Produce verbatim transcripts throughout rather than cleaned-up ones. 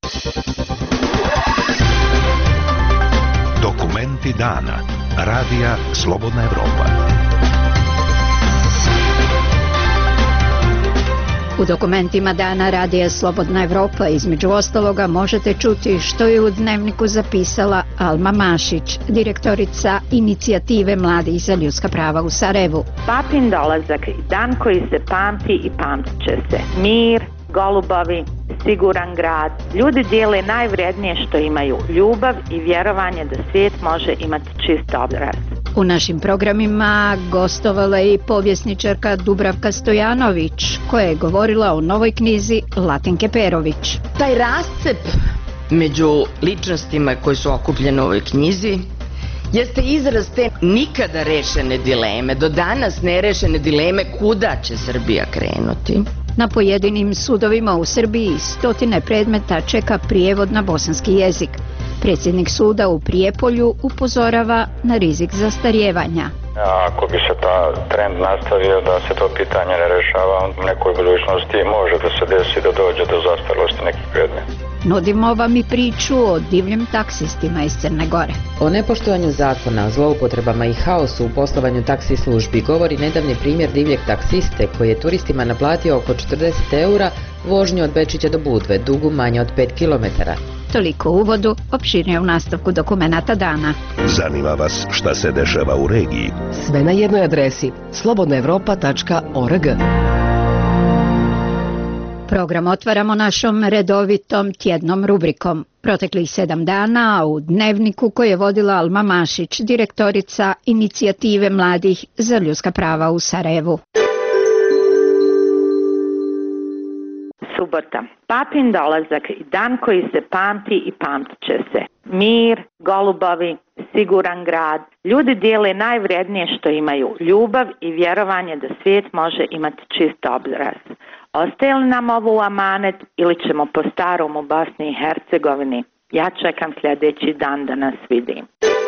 Dokumenti dana. Radija Slobodna Evropa. U dokumentima dana Radija Slobodna Evropa između ostaloga možete čuti što je u Dnevniku zapisala Alma Mašić, direktorica Inicijative mladih za ljudska prava u Sarajevu. Papin dolazak, dan koji se pamti i pamtit će se. Mir, golubovi, siguran grad. Ljudi dijele najvrednije što imaju, ljubav i vjerovanje da svijet može imati čist obraz. U našim programima gostovala je i povjesničarka Dubravka Stojanović, koja je govorila o novoj knjizi Latinke Perović. Taj rascep među ličnostima koji su okupljene u ovoj knjizi jeste izraz te nikada rešene dileme, do danas nerešene dileme kuda će Srbija krenuti. Na pojedinim sudovima u Srbiji stotine predmeta čeka prijevod na bosanski jezik. Predsjednik suda u Prijepolju upozorava na rizik zastarijevanja. Ako bi se ta trend nastavio da se to pitanje ne rešava, u nekoj budućnosti može da se desi da dođe do zastarelosti nekih predmeta. Nudimo vam i priču o divljim taksistima iz Crne Gore. O nepoštovanju zakona, zloupotrebama i haosu u poslovanju taksi službi govori nedavni primjer divljeg taksiste koji je turistima naplatio oko četrdeset eura vožnju od Bečića do Budve, dugu manje od pet kilometara. Toliko u uvodu, opširnije u nastavku dokumenata dana. Zanima vas šta se dešava u regiji? Sve na jednoj adresi slobodna evropa tačka org. Program otvaramo našom redovitom tjednom rubrikom. Proteklih sedam dana u Dnevniku koji je vodila Alma Mašić, direktorica Inicijative mladih za ljudska prava u Sarajevu. Subota. Papin dolazak, dan koji se pamti i pamtit će se. Mir, golubovi, siguran grad. Ljudi dijele najvrednije što imaju, ljubav i vjerovanje da svijet može imati čist obraz. Ostaje li nam ovo u amanet ili ćemo po starom u Bosni i Hercegovini? Ja čekam sljedeći dan da nas vidim.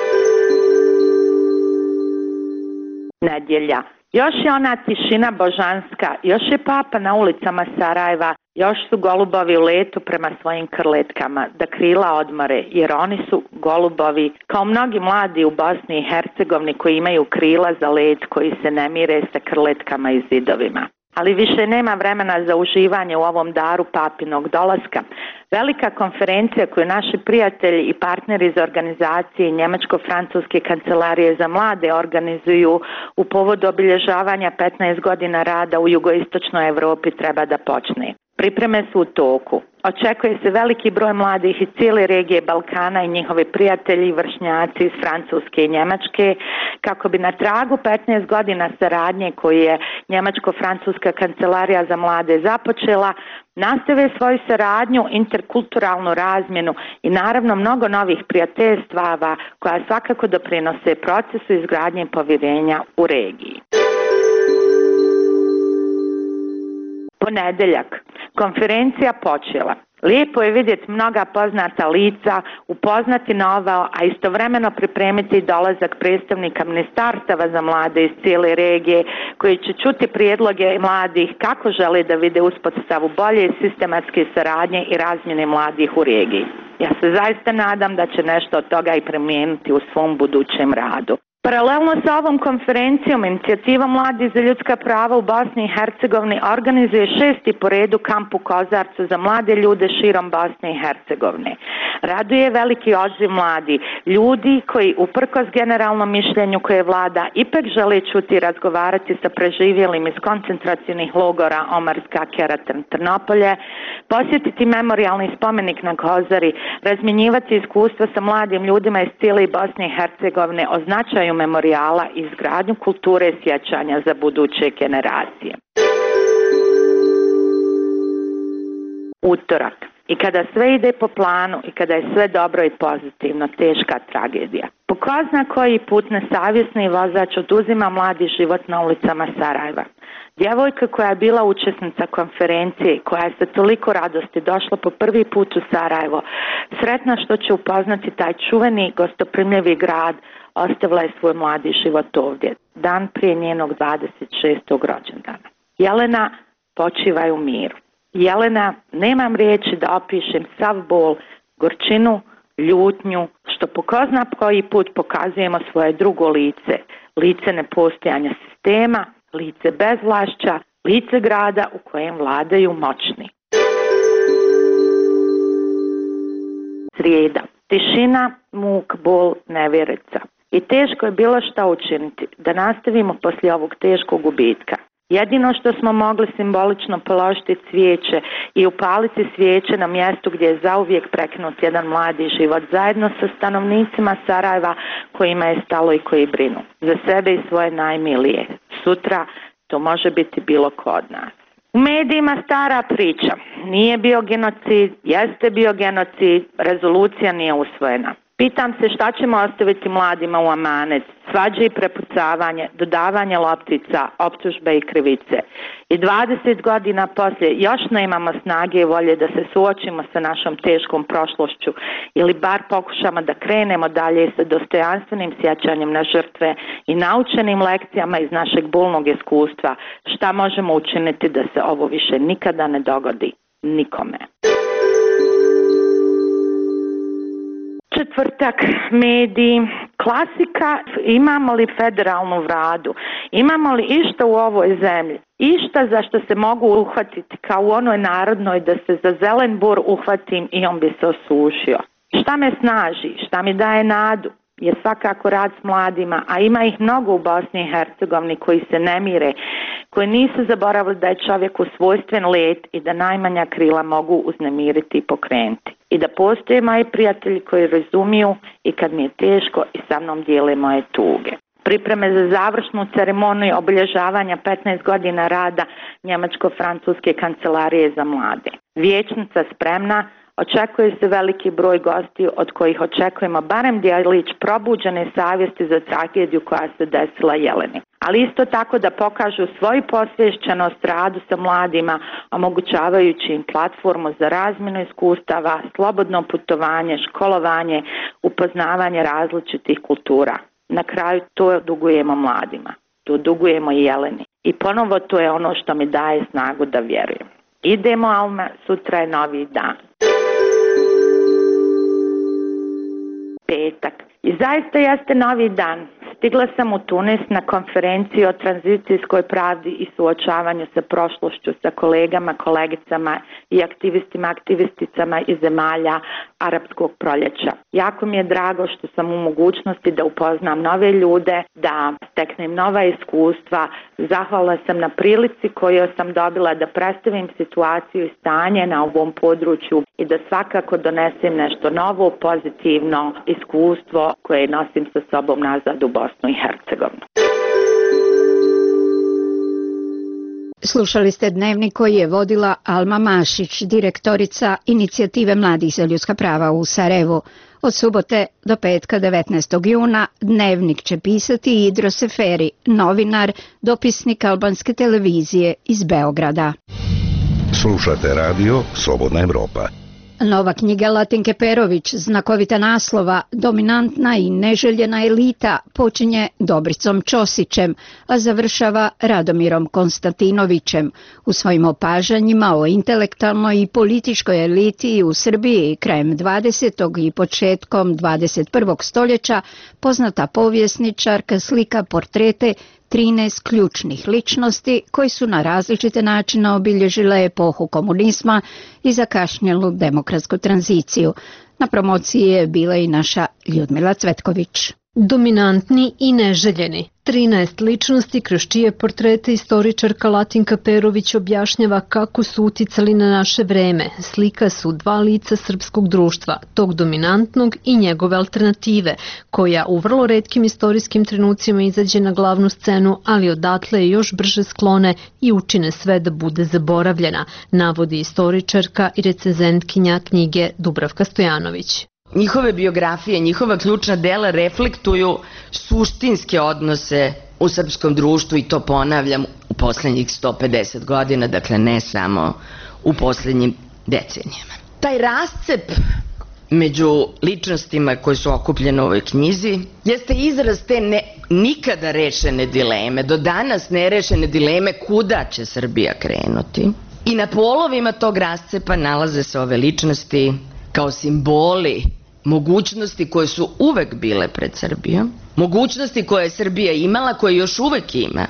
Nedjelja. Još je ona tišina božanska, još je papa na ulicama Sarajeva, još su golubovi u letu prema svojim krletkama, da krila odmore, jer oni su golubovi, kao mnogi mladi u Bosni i Hercegovini koji imaju krila za let, koji se ne mire sa krletkama i zidovima. Ali više nema vremena za uživanje u ovom daru papinog dolaska. Velika konferencija koju naši prijatelji i partneri iz organizacije Njemačko-Francuske kancelarije za mlade organizuju u povodu obilježavanja petnaest godina rada u jugoistočnoj Europi treba da počne. Pripreme su u toku. Očekuje se veliki broj mladih iz cijele regije Balkana i njihovi prijatelji i vršnjaci iz Francuske i Njemačke kako bi na tragu petnaest godina saradnje koju je Njemačko-Francuska kancelarija za mlade započela, nastave svoju saradnju, interkulturalnu razmjenu i naravno mnogo novih prijateljstava koja svakako doprinose procesu izgradnje povjerenja u regiji. Ponedeljak. Konferencija počela. Lijepo je vidjeti mnoga poznata lica, upoznati nova, a istovremeno pripremiti dolazak predstavnika ministarstava za mlade iz cijele regije koji će čuti prijedloge mladih kako žele da vide uspostavu bolje sistematske saradnje i razmjene mladih u regiji. Ja se zaista nadam da će nešto od toga i primijeniti u svom budućem radu. Paralelno sa ovom konferencijom, Inicijativa mladih za ljudska prava u Bosni i Hercegovini organizuje šesti po redu kamp u Kozarcu za mlade ljude širom Bosne i Hercegovine. Raduje veliki odziv mladi, ljudi koji uprkos generalnom mišljenju koje vlada ipak žele čuti i razgovarati sa preživjelim iz koncentracionih logora Omarska, Keratin, Trnopolje, posjetiti memorijalni spomenik na Kozari, razmjenjivati iskustva sa mladim ljudima iz cijele Bosne i Hercegovine o značaju memorijala i izgradnju kulture sjećanja za buduće generacije. Utorak. I kada sve ide po planu i kada je sve dobro i pozitivno, teška tragedija. Po ko zna koji put nesavjesni vozač oduzima mladi život na ulicama Sarajeva. Djevojka koja je bila učesnica konferencije, koja je sa toliko radosti došla po prvi put u Sarajevo, sretna što će upoznati taj čuveni gostoprimljivi grad, ostavila je svoj mladi život ovdje, dan prije njenog dvadeset šestog rođendana. Jelena, počivaj u miru. Jelena, nemam riječi da opišem sav bol, gorčinu, ljutnju, što po ko zna koji put pokazujemo svoje drugo lice, lice nepostojanja sistema, lice bezvlašća, lice grada u kojem vladaju moćni. Srijeda. Tišina, muk, bol, nevjerica. I teško je bilo šta učiniti da nastavimo poslije ovog teškog gubitka. Jedino što smo mogli simbolično položiti cvijeće i upaliti svijeće na mjestu gdje je zauvijek prekinut jedan mladi život zajedno sa stanovnicima Sarajeva kojima je stalo i koji brinu za sebe i svoje najmilije. Sutra to može biti bilo ko od nas. U medijima stara priča. Nije bio genocid, jeste bio genocid, rezolucija nije usvojena. Pitam se šta ćemo ostaviti mladima u amanet, svađe i prepucavanje, dodavanje loptica, optužbe i krivice. I dvadeset godina poslije još nemamo snage i volje da se suočimo sa našom teškom prošlošću ili bar pokušamo da krenemo dalje sa dostojanstvenim sjećanjem na žrtve i naučenim lekcijama iz našeg bolnog iskustva. Šta možemo učiniti da se ovo više nikada ne dogodi nikome? Četvrtak, mediji, klasika, imamo li federalnu vladu, imamo li išta u ovoj zemlji, išta za što se mogu uhvatiti kao u onoj narodnoj da se za zelen bur uhvatim i on bi se osušio. Šta me snaži, šta mi daje nadu, je svakako rad s mladima, a ima ih mnogo u Bosni i Hercegovini koji se ne mire, koji nisu zaboravili da je čovjeku svojstven let i da najmanja krila mogu uznemiriti i pokrenuti. I da postoje moji prijatelji koji razumiju i kad mi je teško i sa mnom dijele moje tuge. Pripreme za završnu ceremoniju obilježavanja petnaest godina rada Njemačko-francuske kancelarije za mlade. Vijećnica spremna, očekuje se veliki broj gostiju od kojih očekujemo barem djelić probuđene savjesti za tragediju koja se desila Jeleni. Ali isto tako da pokažu svoju posvješćenost radu sa mladima, omogućavajući im platformu za razmjenu iskustava, slobodno putovanje, školovanje, upoznavanje različitih kultura. Na kraju to dugujemo mladima, to dugujemo i Jeleni. I ponovo to je ono što mi daje snagu da vjerujem. Idemo, Alma, sutra je novi dan. Petak. I zaista jeste novi dan. Stigla sam u Tunis na konferenciju o tranzicijskoj pravdi i suočavanju sa prošlošću sa kolegama, kolegicama i aktivistima, aktivisticama iz zemalja arapskog proljeća. Jako mi je drago što sam u mogućnosti da upoznam nove ljude, da steknem nova iskustva. Zahvalna sam na prilici koju sam dobila da predstavim situaciju i stanje na ovom području i da svakako donesem nešto novo, pozitivno iskustvo koje nosim sa sobom nazad u Bosnu i Hercegovinu. Slušali ste dnevnik koji je vodila Alma Mašić, direktorica Inicijative mladih za ljudska prava u Sarajevu. Od subote do petka devetnaestog juna dnevnik će pisati Idro Seferi, novinar, dopisnik albanske televizije iz Beograda. Slušate radio Slobodna Evropa. Nova knjiga Latinke Perović, znakovita naslova, dominantna i neželjena elita, počinje Dobricom Ćosićem, a završava Radomirom Konstantinovićem. U svojim opažanjima o intelektualnoj i političkoj eliti u Srbiji krajem dvadesetog i početkom dvadeset prvog stoljeća, poznata povjesničarka slika portrete trinaest ključnih ličnosti koji su na različite načine obilježile epohu komunizma i zakašnjelu demokratsku tranziciju. Na promociji je bila i naša Ljudmila Cvetković. Dominantni i neželjeni. trinaest ličnosti kroz čije portrete istoričarka Latinka Perović objašnjava kako su uticali na naše vreme. Slika su dva lica srpskog društva, tog dominantnog i njegove alternative, koja u vrlo retkim istorijskim trenucima izađe na glavnu scenu, ali odatle je još brže sklone i učine sve da bude zaboravljena, navodi istoričarka i recenzentkinja knjige Dubravka Stojanović. Njihove biografije, njihova ključna dela reflektuju suštinske odnose u srpskom društvu i to ponavljam u posljednjih sto pedeset godina, dakle ne samo u posljednjim decenijama. Taj rascep među ličnostima koji su okupljene u ovoj knjizi jeste izraz te ne, nikada rešene dileme, do danas nerešene dileme kuda će Srbija krenuti. I na polovima tog rascepa nalaze se ove ličnosti kao simboli mogućnosti koje su uvek bile pred Srbijom, mogućnosti koje je Srbija imala, koje još uvek ima,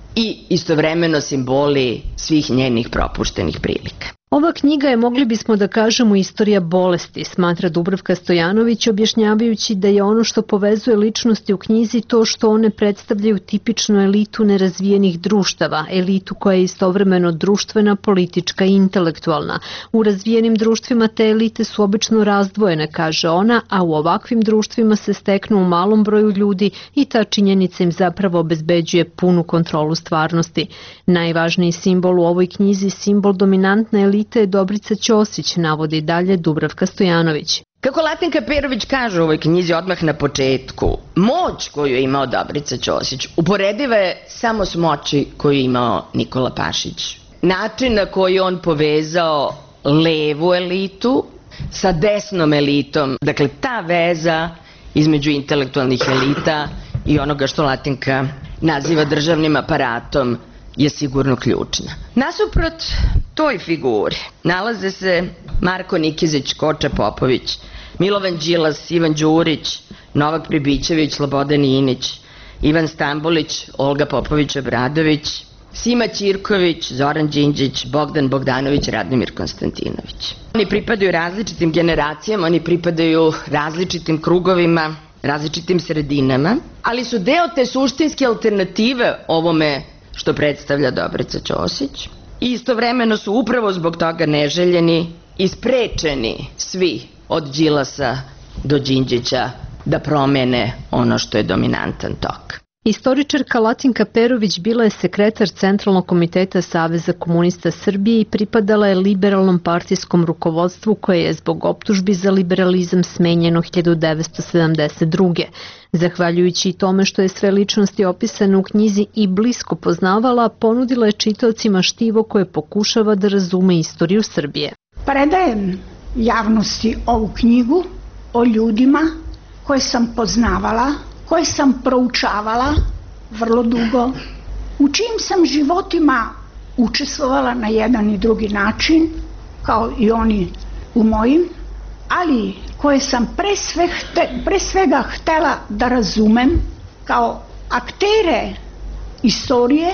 i istovremeno simboli svih njenih propuštenih prilika. Ova knjiga je, mogli bismo da kažemo, istorija bolesti, smatra Dubravka Stojanović, objašnjavajući da je ono što povezuje ličnosti u knjizi to što one predstavljaju tipičnu elitu nerazvijenih društava, elitu koja je istovremeno društvena, politička i intelektualna. U razvijenim društvima te elite su obično razdvojene, kaže ona, a u ovakvim društvima se steknu u malom broju ljudi i ta činjenica im zapravo obezbeđuje punu kontrolu stvarnosti. Najvažniji simbol u ovoj knjizi, simbol dominantne elite, je Dobrica Ćosić, navodi dalje Dubravka Stojanović. Kako Latinka Perović kaže u ovoj knjizi odmah na početku, moć koju je imao Dobrica Ćosić uporediva je samo s moći koju je imao Nikola Pašić. Način na koji on povezao levu elitu sa desnom elitom, dakle ta veza između intelektualnih elita i onoga što Latinka naziva državnim aparatom, je sigurno ključna. Nasuprot toj figuri nalaze se Marko Nikezić, Koča Popović, Milovan Đilas, Ivan Đurić, Novak Pribićević, Slobodan Inić, Ivan Stambolić, Olga Popović-Obradović, Sima Ćirković, Zoran Đinđić, Bogdan Bogdanović, Radimir Konstantinović. Oni pripadaju različitim generacijama, oni pripadaju različitim krugovima, različitim sredinama, ali su deo te suštinske alternative ovome što predstavlja Dobrica Ćosić. I istovremeno su upravo zbog toga neželjeni i sprečeni svi od Đilasa do Đinđića da promene ono što je dominantan tok. Istoričarka Latinka Perović bila je sekretar Centralnog komiteta Saveza komunista Srbije i pripadala je liberalnom partijskom rukovodstvu koje je zbog optužbi za liberalizam smenjeno hiljadu devetsto sedamdeset druge. Zahvaljujući tome što je sve ličnosti opisane u knjizi i blisko poznavala, ponudila je čitaocima štivo koje pokušava da razume istoriju Srbije. Predajem javnosti ovu knjigu o ljudima koje sam poznavala, koje sam proučavala vrlo dugo, u čijim sam životima učestvovala na jedan i drugi način, kao i oni u mojim, ali koje sam pre, sve hte, pre svega htela da razumem kao aktere istorije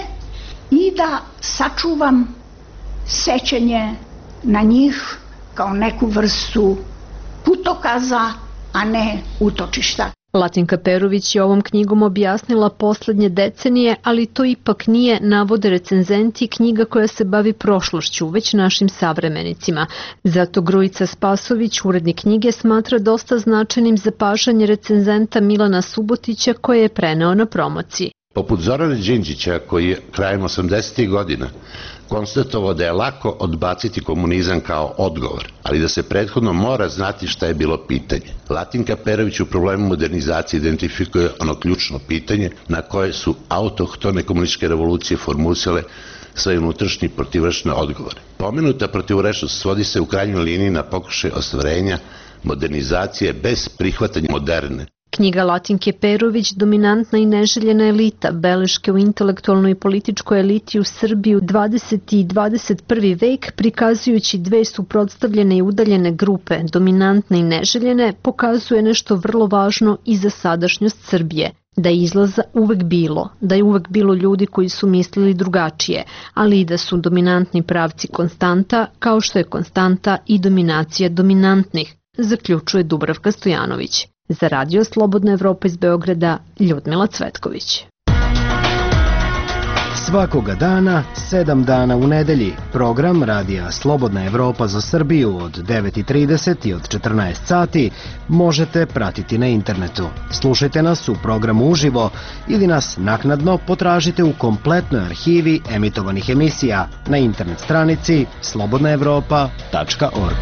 i da sačuvam sećanje na njih kao neku vrstu putokaza, a ne utočišta. Latinka Perović je ovom knjigom objasnila poslednje decenije, ali to ipak nije, navode recenzenti, knjiga koja se bavi prošlošću, već našim savremenicima. Zato Grujica Spasović, urednik knjige, smatra dosta značajnim zapažanje recenzenta Milana Subotića koje je preneo na promociji. Poput Zorana Đinđića, koji je krajem osamdesetih godina konstatovao da je lako odbaciti komunizam kao odgovor, ali da se prethodno mora znati šta je bilo pitanje. Latinka Perović u problemu modernizacije identifikuje ono ključno pitanje na koje su autohtone komunističke revolucije formulisale svoje unutrašnje protivrečne odgovore. Pomenuta protivrečnost svodi se u krajnjoj liniji na pokušaj ostvarenja modernizacije bez prihvatanja moderne. Knjiga Latinke Perović, Dominantna i neželjena elita, beleške u intelektualnoj i političkoj eliti u Srbiji u dvadeseti i dvadeset prvi vek, prikazujući dve suprotstavljene i udaljene grupe, dominantne i neželjene, pokazuje nešto vrlo važno i za sadašnjost Srbije. Da je izlaza uvek bilo, da je uvek bilo ljudi koji su mislili drugačije, ali i da su dominantni pravci konstanta, kao što je konstanta i dominacija dominantnih, zaključuje Dubravka Stojanović. Za Radio Slobodna Evropa iz Beograda, Ljudmila Cvetković. Svakoga dana, sedam dana u nedelji, program Radija Slobodna Evropa za Srbiju od devet i trideset i od četrnaest sati možete pratiti na internetu. Slušajte nas u programu uživo ili nas naknadno potražite u kompletnoj arhivi emitovanih emisija na internet stranici slobodna evropa tačka org.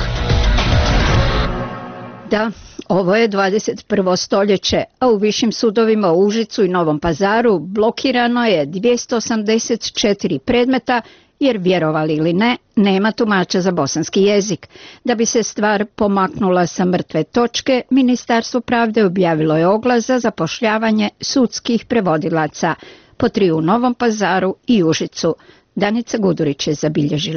Da, ovo je dvadeset prvo stoljeće, a u višim sudovima u Užicu i Novom Pazaru blokirano je dvjesto osamdeset četiri predmeta jer, vjerovali ili ne, nema tumača za bosanski jezik. Da bi se stvar pomaknula sa mrtve točke, Ministarstvo pravde objavilo je oglas za zapošljavanje sudskih prevodilaca, po tri u Novom Pazaru i Užicu. Danica Gudurić je zabilježila.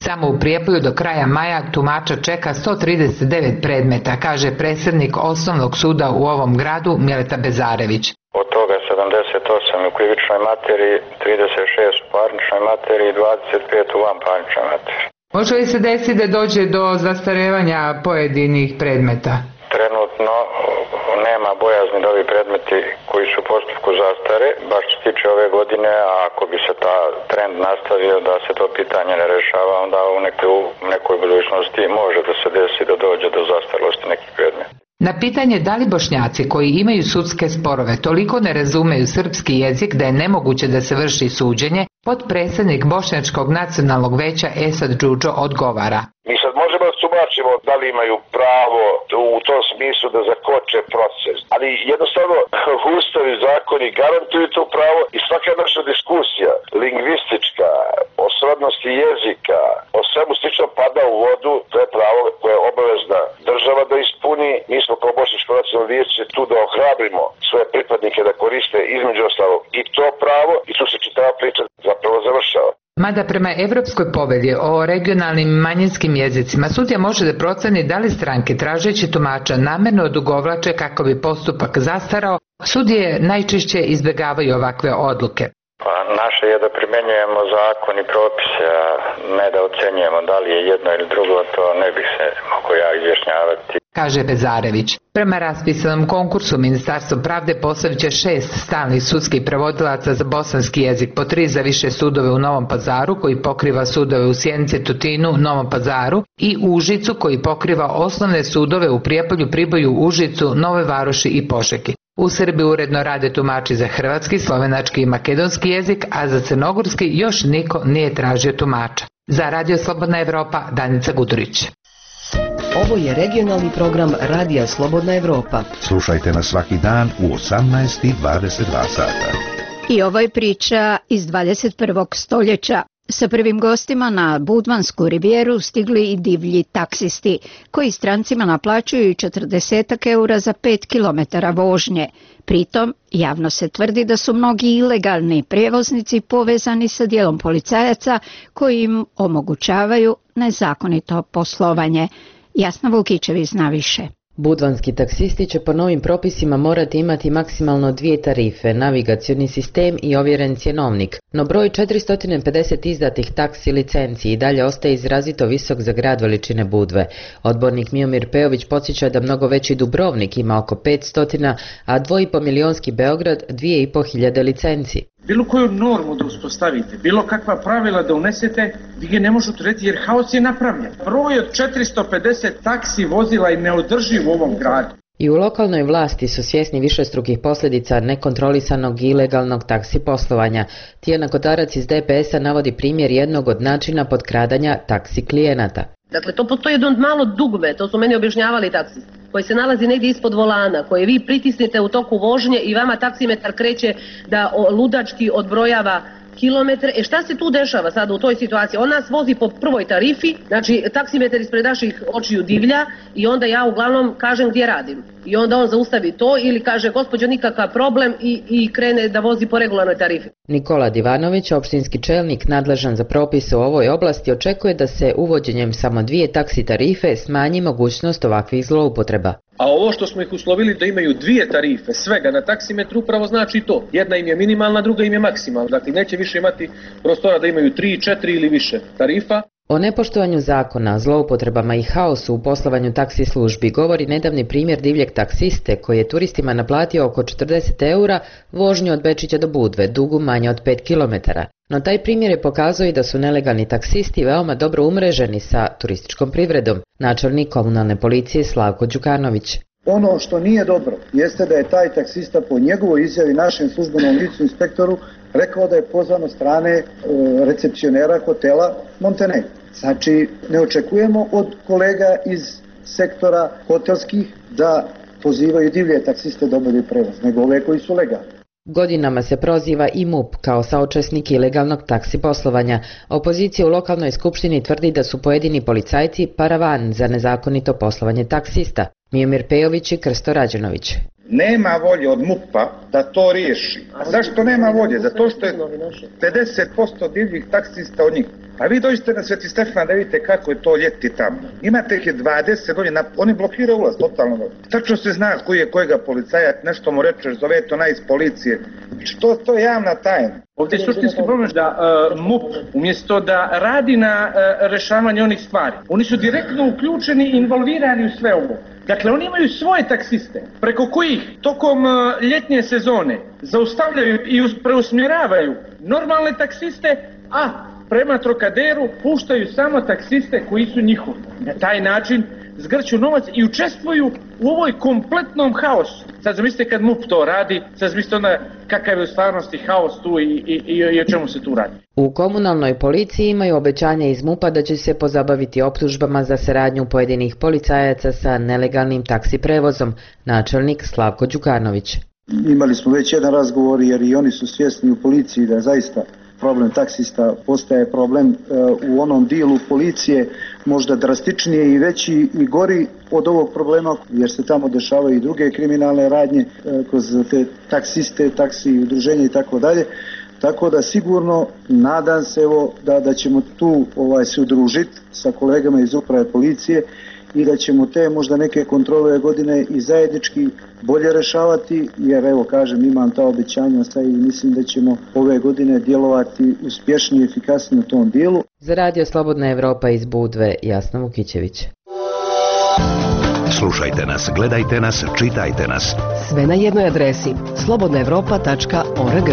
Samo u Prijepolju do kraja maja tumača čeka sto trideset devet predmeta, kaže predsjednik Osnovnog suda u ovom gradu Mileta Bezarević. Od toga sedamdeset osam u krivičnoj materiji, trideset šest u parničnoj materiji i dvadeset pet u vanparničnoj materiji. Može li se desiti da dođe do zastarevanja pojedinih predmeta? Trenutno nema bojazni da ovi predmeti koji su u postupku zastare, baš što se tiče ove godine, a ako bi se ta trend nastavio da se to pitanje ne rešava, onda u nekoj, u nekoj budućnosti može da se desi da dođe do zastarelosti nekih predmeta. Na pitanje da li Bošnjaci koji imaju sudske sporove toliko ne razumeju srpski jezik da je nemoguće da se vrši suđenje, potpredsjednik Bošnjačkog nacionalnog veća Esad Džudžo odgovara. Mi sad možemo da tumačimo da li imaju pravo u tom smislu da zakoče proces, ali jednostavno ustavi zakoni garantuju to pravo i svaka naša diskusija, lingvistička, o srodnosti jezika, o svemu slično pada u vodu, to je pravo koje je obavezna država da ispuni. Mi smo kao Bošnjačko nacionalno vijeće tu da ohrabrimo svoje pripadnike da koriste između ostalog i to pravo i tu se čitava priča zapravo završava. Mada prema Evropskoj povelji o regionalnim i manjinskim jezicima sudija može da proceni da li stranke tražeći tumača namerno odugovlače kako bi postupak zastarao, sudije najčešće izbjegavaju ovakve odluke. Pa naše je da primenjujemo zakon i propise, a ne da ocenjujemo da li je jedno ili drugo, to ne bih se mogo ja izjašnjavati. Kaže Bezarević. Prema raspisanom konkursu Ministarstvo pravde postavit će šest stalnih sudskih prevodilaca za bosanski jezik, po tri za više sudove u Novom Pazaru koji pokriva sudove u Sjenici, Tutinu, Novom Pazaru i Užicu koji pokriva osnovne sudove u Prijepolju, Priboju, Užicu, Nove Varoši i Požegi. U Srbiji uredno rade tumači za hrvatski, slovenački i makedonski jezik, a za crnogorski još niko nije tražio tumača. Za Radio Slobodna Evropa, Danica Gudurić. Ovo je regionalni program Radija Slobodna Evropa. Slušajte nas svaki dan u osamnaest i dvadeset dva sata. I ovo je priča iz dvadeset prvog stoljeća. Sa prvim gostima na Budvansku rivijeru stigli i divlji taksisti, koji strancima naplaćuju četrdeset eura za pet kilometara vožnje. Pritom, javno se tvrdi da su mnogi ilegalni prijevoznici povezani sa dijelom policajaca koji im omogućavaju nezakonito poslovanje. Jasna Vukićević zna više. Budvanski taksisti će po novim propisima morati imati maksimalno dvije tarife, navigacioni sistem i ovjeren cjenovnik, no broj četiristo pedeset izdatih taksi licenciji i dalje ostaje izrazito visok za grad veličine Budve. Odbornik Miomir Pejović podsjeća da mnogo veći Dubrovnik ima oko petsto, a dvoipomilionski Beograd dvije i po hiljade licenci. Bilo koju normu da uspostavite, bilo kakva pravila da unesete, vi ga ne možete reći jer haos je napravljen. Broj od četiristo pedeset taksi vozila je neodrživ u ovom gradu. I u lokalnoj vlasti su svjesni višestrukih posljedica nekontrolisanog i ilegalnog taksi poslovanja. Tijana Kotarac iz D P S-a navodi primjer jednog od načina potkradanja taksi klijenata. Dakle, to postoji jedno malo dugme, to su meni objašnjavali taksisti, koji se nalazi negdje ispod volana, koje vi pritisnete u toku vožnje i vama taksimetar kreće da ludački odbrojava kilometre. E šta se tu dešava sada u toj situaciji? On nas vozi po prvoj tarifi, znači taksimetar ispred naših očiju divlja i onda ja uglavnom kažem gdje radim. I onda on zaustavi to ili kaže gospođo nikakav problem i, i krene da vozi po regularnoj tarifi. Nikola Divanović, opštinski čelnik nadležan za propise u ovoj oblasti, očekuje da se uvođenjem samo dvije taksi tarife smanji mogućnost ovakvih zloupotreba. A ovo što smo ih uslovili da imaju dvije tarife svega na taksimetru upravo znači to. Jedna im je minimalna, druga im je maksimalna. Dakle, neće više imati prostora da imaju tri, četiri ili više tarifa. O nepoštovanju zakona, zloupotrebama i haosu u poslovanju taksi službi govori nedavni primjer divljeg taksiste koji je turistima naplatio oko četrdeset eura vožnju od Bečića do Budve, dugu manje od pet kilometara. No taj primjer je pokazao i da su nelegalni taksisti veoma dobro umreženi sa turističkom privredom. Načelnik komunalne policije Slavko Đukanović. Ono što nije dobro jeste da je taj taksista po njegovoj izjavi našem službenom licu inspektoru rekao da je pozvan od strane e, recepcionera hotela Montenegro. Znači, ne očekujemo od kolega iz sektora hotelskih da pozivaju divlje taksiste da obavljaju prevoz, nego ove koji su legalni. Godinama se proziva i M U P kao saučesnik ilegalnog taksi poslovanja. Opozicija u lokalnoj skupštini tvrdi da su pojedini policajci paravan za nezakonito poslovanje taksista. Miomir Pejović i Krsto Rađenović. Nema volje od MUP-a da to riješi. A zašto nema volje? Zato što je pedeset posto divljih taksista od njih. A vi dođete na Sveti Stefan da vidite kako je to ljeti tamo. Imate ih je dvadeset godina, oni blokiraju ulaz totalno. Tačno se zna koji je kojega policajac, nešto mu rečeš, zove to na iz policije. Što to je javna tajna? Ovdje je suštinski problem da uh, MUP umjesto da radi na uh, rešavanju onih stvari, oni su direktno uključeni i involvirani u sve ovo. Dakle, oni imaju svoje taksiste, preko kojih tokom uh, ljetnje sezone zaustavljaju i preusmjeravaju normalne taksiste, a prema Trokaderu puštaju samo taksiste koji su njihovi. Na taj način zgrću novac i učestvuju u ovoj kompletnom haosu. Sad zamislite kad MUP to radi, sad zamislite onda kakav je u stvarnosti haos tu i, i, i, i o čemu se tu radi. U komunalnoj policiji imaju obećanje iz MUP-a da će se pozabaviti optužbama za saradnju pojedinih policajaca sa nelegalnim taksi prevozom, načelnik Slavko Đukanović. Imali smo već jedan razgovor jer i oni su svjesni u policiji da zaista problem taksista postaje problem u onom dijelu policije možda drastičnije i veći i gori od ovog problema jer se tamo dešavaju i druge kriminalne radnje kroz te taksiste, taksi, udruženje i tako dalje. Tako da sigurno nadam se evo da, da ćemo tu ovaj, se udružiti sa kolegama iz uprave policije i da ćemo te možda neke kontrole godine i zajednički bolje rešavati, jer evo kažem imam ta obećanja i mislim da ćemo ove godine djelovati uspješnije i efikasnije u tom dijelu. Za Radio Slobodna Evropa iz Budve, Jasna Vukićević. Slušajte nas, gledajte nas, čitajte nas. Sve na jednoj adresi slobodna evropa tačka org.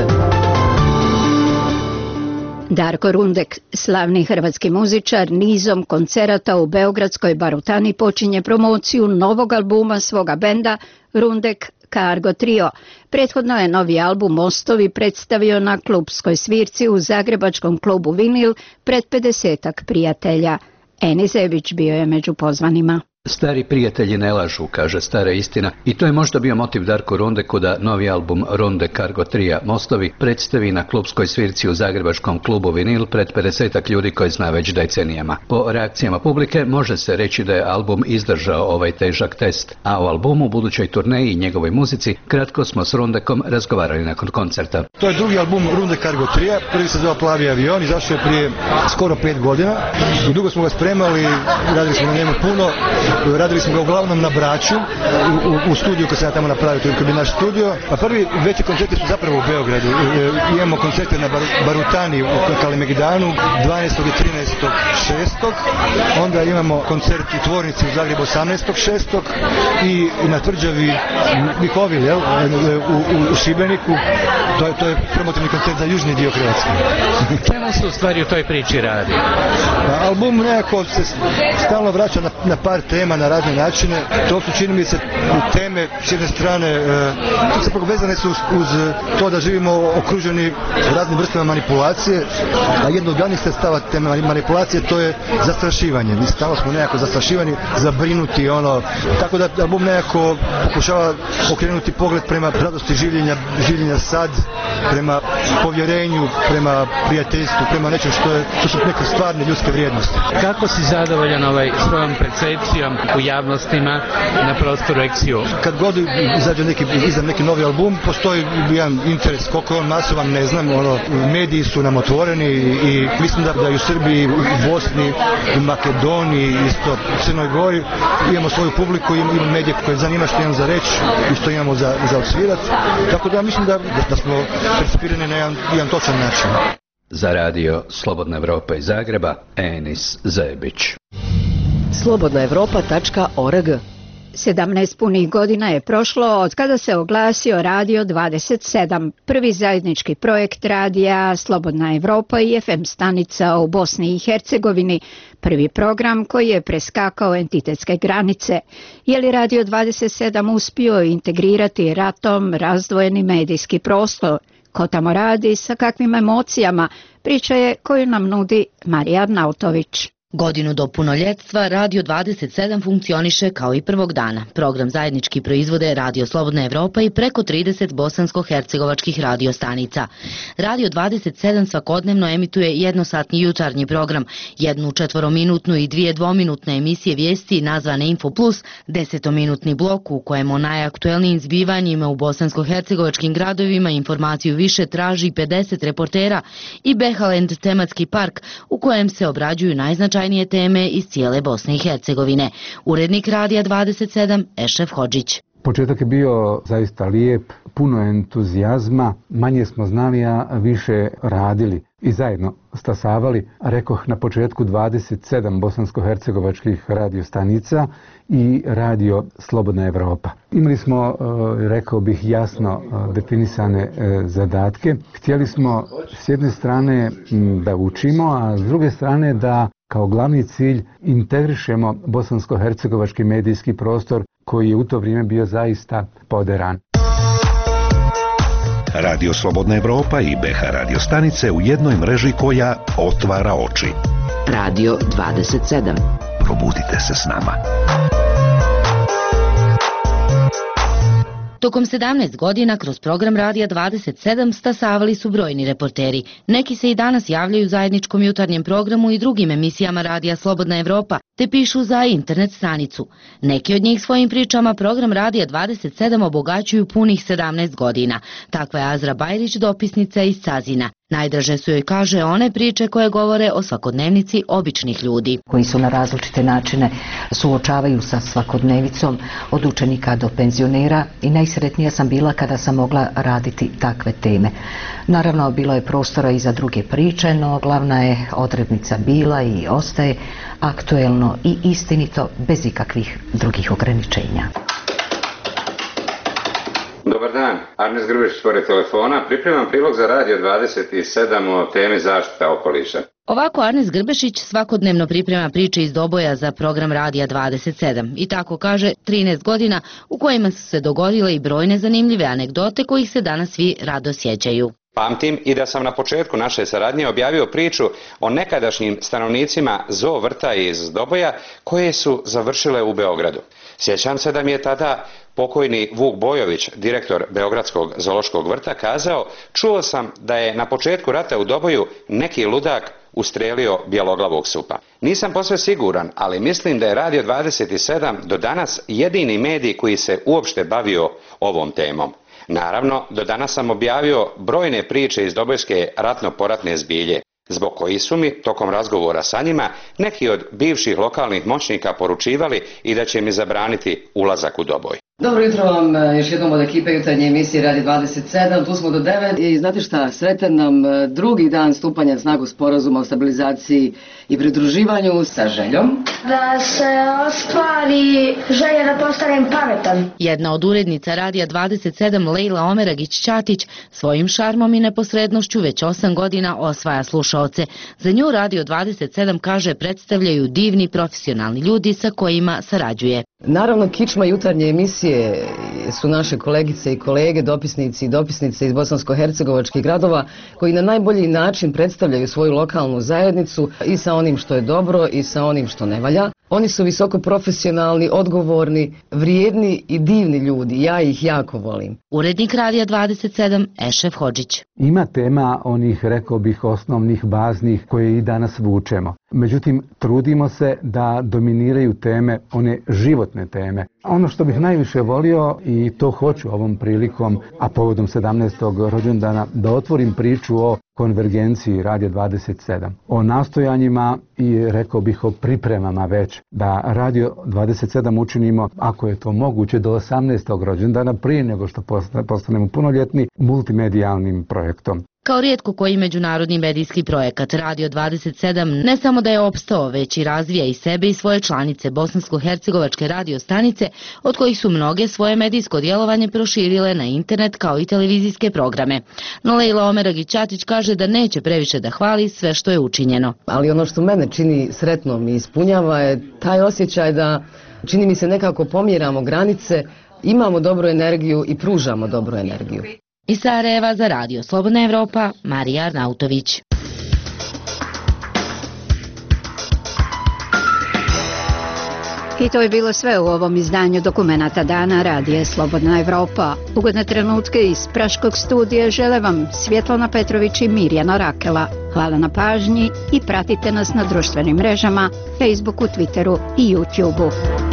Darko Rundek, slavni hrvatski muzičar, nizom koncerata u Beogradskoj Barutani počinje promociju novog albuma svoga benda Rundek Cargo Trio. Prethodno je novi album Mostovi predstavio na klubskoj svirci u zagrebačkom klubu Vinil pred pedesetak prijatelja. Eni Zebić bio je među pozvanima. Stari prijatelji ne lažu, kaže stara istina, i to je možda bio motiv Darku Rundeku da novi album Rundek Cargo Tria Mostovi predstavi na klubskoj svirci u zagrebačkom klubu Vinil pred pedesetak ljudi koji zna već decenijama. Po reakcijama publike može se reći da je album izdržao ovaj težak test, a o albumu, budućoj turneji i njegovoj muzici kratko smo s Rundekom razgovarali nakon koncerta. To je drugi album Rundek Cargo Tria, prvi se zove Plavi avion, izašao je prije skoro pet godina i dugo smo ga spremali, radili smo na njemu puno. Radili smo ga uglavnom na Braču, u, u, u studiju koji se ja tamo napravio, to je bio naš studio. A prvi veći koncerti su zapravo u Beogradu. E, imamo koncerte na Bar, Barutani u Kalemegdanu dvanaestog i trinaestog šestog Onda imamo koncert u Tvornici u Zagrebu osamnaestog šestog i na Tvrđavi Mihovil, jel, u, u, u Šibeniku. To je, to je promotivni koncert za južni dio Hrvatske. Čemu se u stvari u toj priči radi? A, album nekako se stalno vraća na, na par tema, na razne načine. To su, čini mi se, teme s jedne strane e, vezane su uz, uz to da živimo okruženi raznim vrstama manipulacije, a jedno od glavnih sredstava teme manipulacije to je zastrašivanje. Mi stalno smo nekako zastrašivani, zabrinuti, ono, tako da album nekako pokušava okrenuti pogled prema radosti življenja, življenja sad, prema povjerenju, prema prijateljstvu, prema nečem što je, što su neke stvarne ljudske vrijednosti. Kako si zadovoljan ovaj svojom percepcijom u javnostima na prostoru Eksiju? Kad god izađe neki, izdam neki novi album, postoji jedan interes, koliko je on masovan, ne znam, ono, mediji su nam otvoreni i mislim da, da i u Srbiji, u Bosni, u Makedoniji, isto u Crnoj Gori, imamo svoju publiku, imamo, imamo medije koje zanima što imamo za reći i što imamo za, za odsvirat, tako da mislim da, da smo percipirani na jedan, jedan točan način. Za radio Slobodna Evropa iz Zagreba, Enis Zebić. slobodna evropa tačka org. sedamnaest punih godina je prošlo od kada se oglasio Radio dvadeset sedam, prvi zajednički projekt radija Slobodna Evropa i F M stanica u Bosni i Hercegovini, prvi program koji je preskakao entitetske granice. Je li Radio dvadeset sedam uspio integrirati ratom razdvojeni medijski prostor? Ko tamo radi, sa kakvim emocijama, priča je koju nam nudi Marija Arnautović. Godinu do punoljetstva Radio dvadeset sedam funkcioniše kao i prvog dana. Program zajednički proizvode Radio Slobodna Evropa i preko trideset bosansko-hercegovačkih radio stanica. Radio dvadeset sedam svakodnevno emituje jednosatni jutarnji program, jednu četvorominutnu i dvije dvominutne emisije vijesti nazvane Info Plus, desetominutni blok u kojem o najaktuelnijim zbivanjima u bosansko-hercegovačkim gradovima informaciju više traži pedeset reportera i Behalend tematski park u kojem se obrađuju najznačajnije teme iz cijele Bosne i Hercegovine. Urednik Radija dvadeset sedam Ešref Hodžić. Početak je bio zaista lijep, puno entuzijazma, manje smo znali, a više radili i zajedno stasavali, rekoh na početku dvadeset sedam bosansko-hercegovačkih radiostanica i Radio Slobodna Evropa. Imali smo, rekao bih, jasno definisane zadatke. Htjeli smo s jedne strane da učimo, a s druge strane da kao glavni cilj integrišemo bosansko-hercegovački medijski prostor koji je u to vrijeme bio zaista poderan. Radio Slobodna Evropa i B H radio stanice u jednoj mreži koja otvara oči. Radio dvadeset sedam. Probudite se s nama. Tokom sedamnaest godina kroz program Radija dvadeset sedam stasavali su brojni reporteri. Neki se i danas javljaju u zajedničkom jutarnjem programu i drugim emisijama Radija Slobodna Evropa, te pišu za internet stranicu. Neki od njih svojim pričama program Radija dvadeset sedam obogaćuju punih sedamnaest godina. Takva je Azra Bajrić, dopisnica iz Cazina. Najdraže su joj, kaže, one priče koje govore o svakodnevnici običnih ljudi. Koji su na različite načine suočavaju sa svakodnevicom od učenika do penzionera i najsretnija sam bila kada sam mogla raditi takve teme. Naravno, bilo je prostora i za druge priče, no glavna je odrednica bila i ostaje aktuelno i istinito bez ikakvih drugih ograničenja. Dobar dan, Arnes Grbešić pored telefona, pripremam prilog za Radio dvadeset sedam o temi zaštita okoliša. Ovako Arnes Grbešić svakodnevno priprema priče iz Doboja za program Radija dvadeset sedam i tako kaže trinaest godina u kojima su se dogodile i brojne zanimljive anegdote kojih se danas svi rado sjećaju. Pamtim i da sam na početku naše saradnje objavio priču o nekadašnjim stanovnicima zoo vrta iz Doboja koje su završile u Beogradu. Sjećam se da mi je tada pokojni Vuk Bojović, direktor Beogradskog zoološkog vrta, kazao: čuo sam da je na početku rata u Doboju neki ludak ustrelio bjeloglavog supa. Nisam posve siguran, ali mislim da je Radio dvadeset sedam do danas jedini medij koji se uopšte bavio ovom temom. Naravno, do danas sam objavio brojne priče iz dobojske ratno-poratne zbilje, zbog koji su mi, tokom razgovora sa njima, neki od bivših lokalnih moćnika poručivali i da će mi zabraniti ulazak u Doboj. Dobro jutro vam još jednom od ekipe jutarnje emisije Radio dvadeset sedam, tu smo do devet i znate šta, sretan nam drugi dan stupanja na snagu sporazuma o stabilizaciji i pridruživanju sa željom da se ostvari želja da postanem pametan. Jedna od urednica Radija dvadeset sedam, Lejla Omeragić-Ćatić, svojim šarmom i neposrednošću već osam godina osvaja slušaoce. Za nju Radio dvadeset sedam, kaže, predstavljaju divni profesionalni ljudi sa kojima sarađuje. Naravno, kičma jutarnje emisije su naše kolegice i kolege, dopisnici i dopisnice iz bosansko-hercegovačkih gradova koji na najbolji način predstavljaju svoju lokalnu zajednicu i sa onim što je dobro i sa onim što ne valja. Oni su visoko profesionalni, odgovorni, vrijedni i divni ljudi. Ja ih jako volim. Urednik Radija dvadeset sedam, Ešref Hodžić. Ima tema onih, rekao bih, osnovnih, baznih koje i danas vučemo. Međutim, trudimo se da dominiraju teme, one životne teme. Ono što bih najviše volio, i to hoću ovom prilikom, a povodom sedamnaestog rođendana, da otvorim priču o konvergenciji Radija dvadeset sedam. O nastojanjima i, rekao bih, o pripremama već da Radio dvadeset sedam učinimo, ako je to moguće, do osamnaestog rođendana, prije nego što postanemo punoljetni, multimedijalnim projektom. Kao rijetko koji međunarodni medijski projekat, Radio dvadeset sedam ne samo da je opstao, već i razvija i sebe i svoje članice bosansko-hercegovačke radio stanice, od kojih su mnoge svoje medijsko djelovanje proširile na internet kao i televizijske programe. No Lejla Omeragić-Ćatić kaže da neće previše da hvali sve što je učinjeno. Ali ono što mene čini sretnom i ispunjava je taj osjećaj da, čini mi se, nekako pomjeramo granice, imamo dobru energiju i pružamo dobru energiju. Iz Sarajeva za Radio Slobodna Evropa, Marija Arnautović. I to je bilo sve u ovom izdanju Dokumenata dana Radija Slobodna Evropa. Ugodne trenutke iz Praškog studija žele vam Svjetlana Petrović i Mirjana Rakela. Hvala na pažnji i pratite nas na društvenim mrežama, Facebooku, Twitteru i YouTubeu.